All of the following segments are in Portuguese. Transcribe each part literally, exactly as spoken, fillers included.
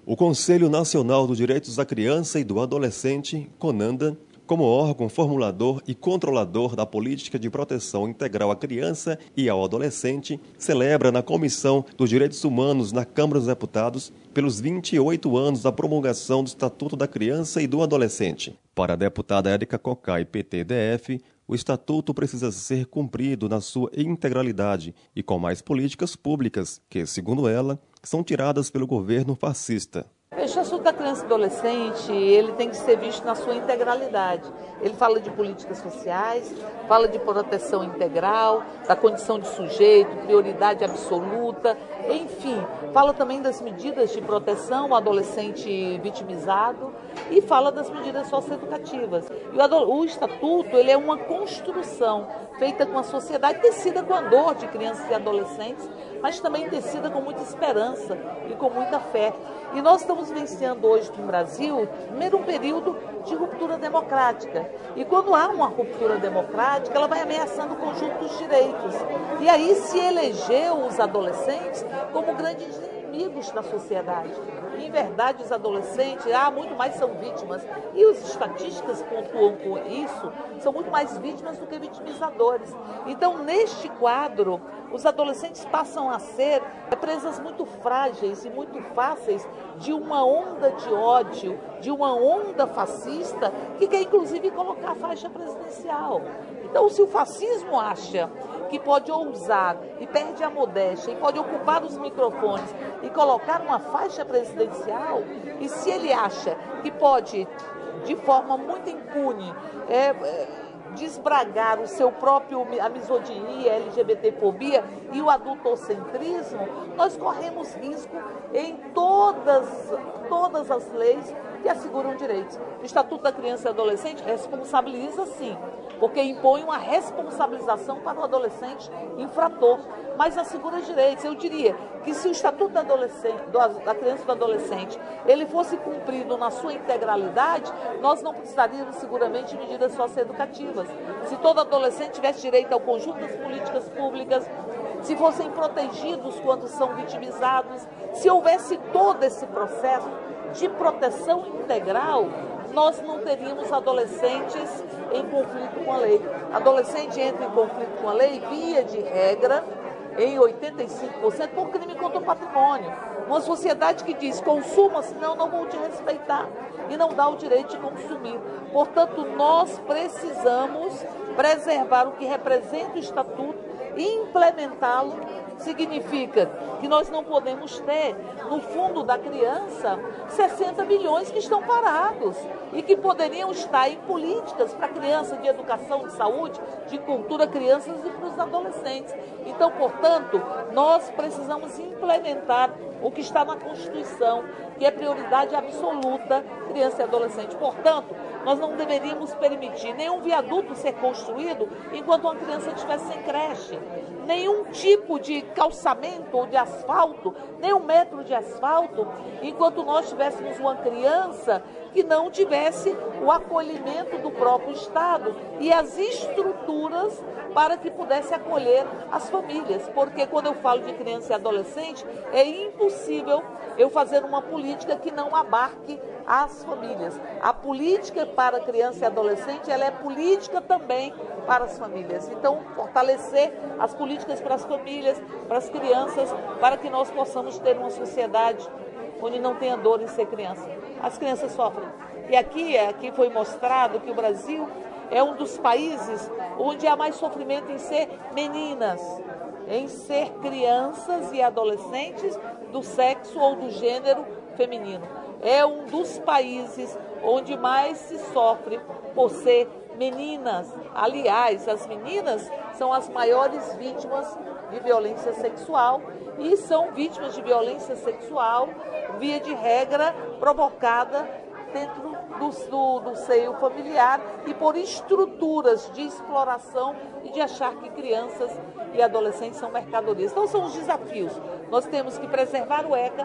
O Conselho Nacional dos Direitos da Criança e do Adolescente, CONANDA, como órgão formulador e controlador da política de proteção integral à criança e ao adolescente, celebra na Comissão dos Direitos Humanos na Câmara dos Deputados pelos vinte e oito anos da promulgação do Estatuto da Criança e do Adolescente. Para a deputada Érica Cocai, P T D F, o Estatuto precisa ser cumprido na sua integralidade e com mais políticas públicas que, segundo ela, são tiradas pelo governo fascista. O Estatuto da Criança e Adolescente, ele tem que ser visto na sua integralidade. Ele fala de políticas sociais, fala de proteção integral, da condição de sujeito, prioridade absoluta, enfim, fala também das medidas de proteção ao adolescente vitimizado e fala das medidas socioeducativas. E o, o Estatuto, ele é uma construção feita com a sociedade, tecida com a dor de crianças e adolescentes, mas também tecida com muita esperança e com muita fé. E nós estamos vivenciando hoje no Brasil, primeiro, um período de ruptura democrática. E quando há uma ruptura democrática, ela vai ameaçando o conjunto dos direitos. E aí se elegeu os adolescentes como grandes inimigos da sociedade. E, em verdade, os adolescentes, ah, muito mais são vítimas. E as estatísticas pontuam com isso, são muito mais vítimas do que vitimizadores. Então, neste quadro, os adolescentes passam a ser presas muito frágeis e muito fáceis de uma onda de ódio, de uma onda fascista, que quer, inclusive, colocar a faixa presidencial. Então, se o fascismo acha que pode ousar e perde a modéstia e pode ocupar os microfones e colocar uma faixa presidencial, e se ele acha que pode, de forma muito impune, é, é, desbragar o seu próprio, a misoginia, a LGBTfobia e o adultocentrismo, nós corremos risco em todas, todas as leis que asseguram direitos. O Estatuto da Criança e Adolescente responsabiliza, sim, porque impõe uma responsabilização para o adolescente infrator, mas assegura direitos. Eu diria que se o Estatuto da, adolescente, da Criança e do Adolescente ele fosse cumprido na sua integralidade, nós não precisaríamos seguramente de medidas socioeducativas. Se todo adolescente tivesse direito ao conjunto das políticas públicas, se fossem protegidos quando são vitimizados, se houvesse todo esse processo de proteção integral, nós não teríamos adolescentes em conflito com a lei. Adolescente entra em conflito com a lei, via de regra, em oitenta e cinco por cento, por crime contra o patrimônio. Uma sociedade que diz, consuma, senão não vou te respeitar, e não dá o direito de consumir. Portanto, nós precisamos preservar o que representa o Estatuto e implementá-lo. Significa que nós não podemos ter, no fundo da criança, sessenta bilhões que estão parados e que poderiam estar em políticas para criança, de educação, de saúde, de cultura, crianças e para os adolescentes. Então, portanto, nós precisamos implementar o que está na Constituição, que é prioridade absoluta, criança e adolescente. Portanto, nós não deveríamos permitir nenhum viaduto ser construído enquanto uma criança estivesse sem creche, nenhum tipo de calçamento ou de asfalto, nenhum metro de asfalto, enquanto nós tivéssemos uma criança que não tivesse o acolhimento do próprio Estado e as estruturas para que pudesse acolher as famílias. Porque quando eu falo de criança e adolescente, é impossível eu fazer uma política que não abarque as famílias. A política para criança e adolescente, ela é política também para as famílias. Então, fortalecer as políticas para as famílias, para as crianças, para que nós possamos ter uma sociedade onde não tenha dor em ser criança. As crianças sofrem. E aqui, aqui foi mostrado que o Brasil é um dos países onde há mais sofrimento em ser meninas, em ser crianças e adolescentes do sexo ou do gênero feminino. É um dos países onde mais se sofre por ser meninas. Aliás, as meninas são as maiores vítimas de violência sexual e são vítimas de violência sexual, via de regra, provocada dentro do, do, do seio familiar e por estruturas de exploração e de achar que crianças e adolescentes são mercadorias. Então, são os desafios. Nós temos que preservar o ECA,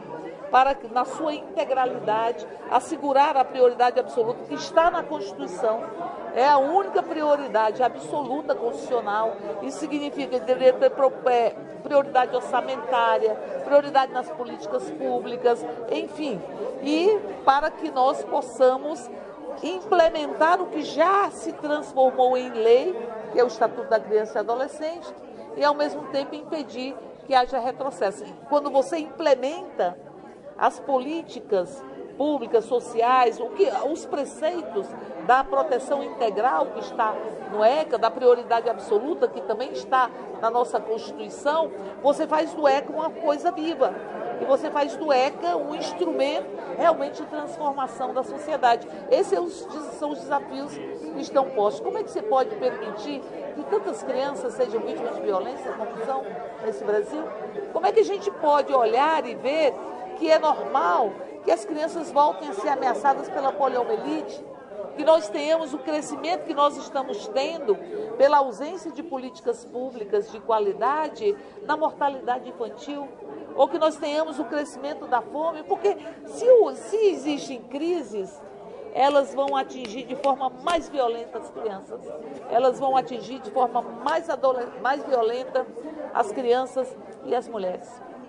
para, na sua integralidade, assegurar a prioridade absoluta que está na Constituição. É a única prioridade absoluta constitucional. Isso significa que deveria ter prioridade orçamentária, prioridade nas políticas públicas, enfim. E para que nós possamos implementar o que já se transformou em lei, que é o Estatuto da Criança e Adolescente, e ao mesmo tempo impedir que haja retrocesso. Quando você implementa as políticas públicas, sociais, o que, os preceitos da proteção integral que está no ECA, da prioridade absoluta que também está na nossa Constituição, você faz do ECA uma coisa viva. E você faz do ECA um instrumento realmente de transformação da sociedade. Esses são os desafios que estão postos. Como é que você pode permitir que tantas crianças sejam vítimas de violência, corrupção nesse Brasil? Como é que a gente pode olhar e ver que é normal que as crianças voltem a ser ameaçadas pela poliomielite, que nós tenhamos o crescimento que nós estamos tendo pela ausência de políticas públicas de qualidade na mortalidade infantil, ou que nós tenhamos o crescimento da fome, porque se, se existem crises, elas vão atingir de forma mais violenta as crianças, elas vão atingir de forma mais, mais violenta as crianças e as mulheres.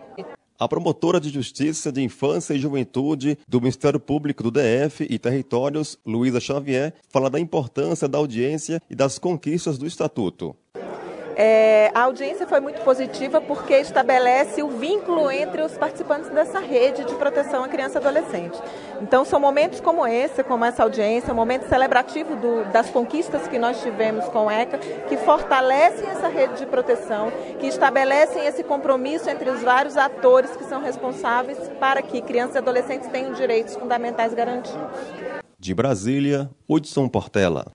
A promotora de Justiça de Infância e Juventude do Ministério Público do D F e Territórios, Luísa Xavier, fala da importância da audiência e das conquistas do Estatuto. É, a audiência foi muito positiva porque estabelece o vínculo entre os participantes dessa rede de proteção à criança e adolescente. Então, são momentos como esse, como essa audiência, um momento celebrativo do, das conquistas que nós tivemos com o ECA, que fortalecem essa rede de proteção, que estabelecem esse compromisso entre os vários atores que são responsáveis para que crianças e adolescentes tenham direitos fundamentais garantidos. De Brasília, Hudson Portela.